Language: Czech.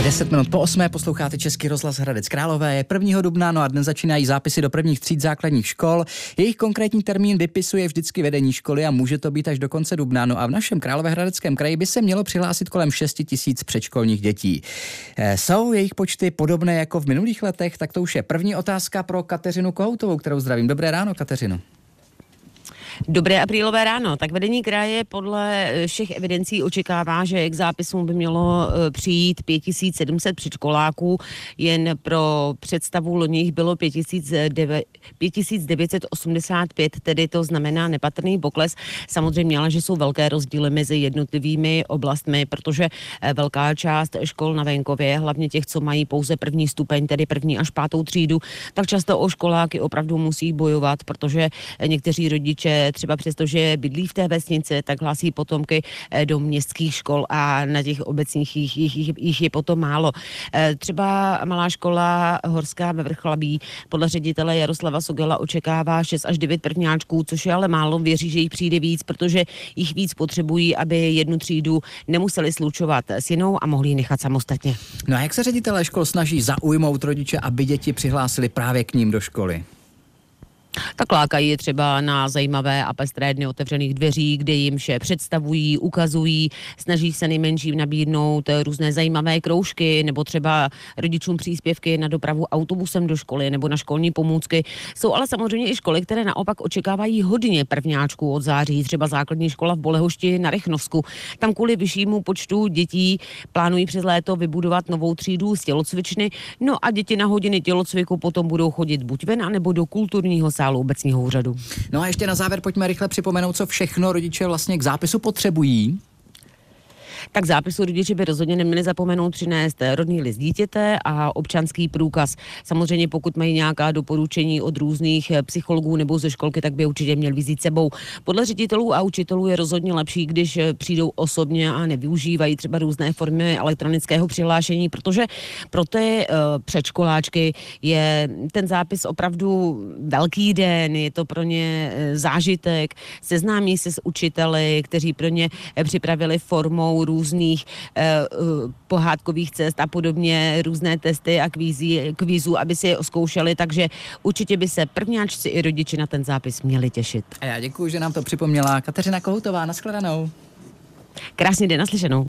10 minut po 8. posloucháte Český rozhlas Hradec Králové. Je 1. dubna, no a dnes začínají zápisy do prvních tříd základních škol. Jejich konkrétní termín vypisuje vždycky vedení školy a může to být až do konce dubna. No a v našem Královéhradeckém kraji by se mělo přihlásit kolem 6 000 předškolních dětí. Jsou jejich počty podobné jako v minulých letech? Tak to už je první otázka pro Kateřinu Kohoutovou, kterou zdravím. Dobré ráno, Kateřino. Dobré aprílové ráno. Tak vedení kraje podle všech evidencí očekává, že k zápisům by mělo přijít 5700 předškoláků. Jen pro představu loni bylo 5985, tedy to znamená nepatrný pokles. Samozřejmě, ale že jsou velké rozdíly mezi jednotlivými oblastmi, protože velká část škol na venkově, hlavně těch, co mají pouze první stupeň, tedy první až pátou třídu, tak často o školáky opravdu musí bojovat, protože někteří rodiče třeba přesto, že bydlí v té vesnici, tak hlásí potomky do městských škol a na těch obecních jich je potom málo. Třeba malá škola Horská ve Vrchlabí podle ředitele Jaroslava Sogela očekává 6 až 9 prvňáčků, což je ale málo, věří, že jich přijde víc, protože jich víc potřebují, aby jednu třídu nemuseli slučovat s jinou a mohli ji nechat samostatně. No a jak se ředitelé škol snaží zaujmout rodiče, aby děti přihlásili právě k ním do školy? Tak lákají je třeba na zajímavé a pestré dny otevřených dveří, kde jim vše představují, ukazují, snaží se nejmenším nabídnout různé zajímavé kroužky nebo třeba rodičům příspěvky na dopravu autobusem do školy nebo na školní pomůcky. Jsou ale samozřejmě i školy, které naopak očekávají hodně prvňáčků od září, třeba základní škola v Bolehošti na Rychnovsku. Tam kvůli vyššímu počtu dětí plánují přes léto vybudovat novou třídu z tělocvičny, no a děti na hodiny tělocviku potom budou chodit buď ven, anebo do kulturního sálu obecního úřadu. No a ještě na závěr pojďme rychle připomenout, co všechno rodiče vlastně k zápisu potřebují. Tak zápisu rodiče by rozhodně neměli zapomenout přinést rodný list dítěte a občanský průkaz. Samozřejmě pokud mají nějaká doporučení od různých psychologů nebo ze školky, tak by určitě měl vzít sebou. Podle ředitelů a učitelů je rozhodně lepší, když přijdou osobně a nevyužívají třeba různé formy elektronického přihlášení, protože pro ty předškoláčky je ten zápis opravdu velký den, je to pro ně zážitek, seznámí se s učiteli, kteří pro ně připravili formou různých pohádkových cest a podobně, různé testy a kvízů, aby si je oskoušeli, takže určitě by se prvňáčci i rodiči na ten zápis měli těšit. A já děkuji, že nám to připomněla Kateřina Kohoutová. Nashledanou. Krásný den, naslyšenou.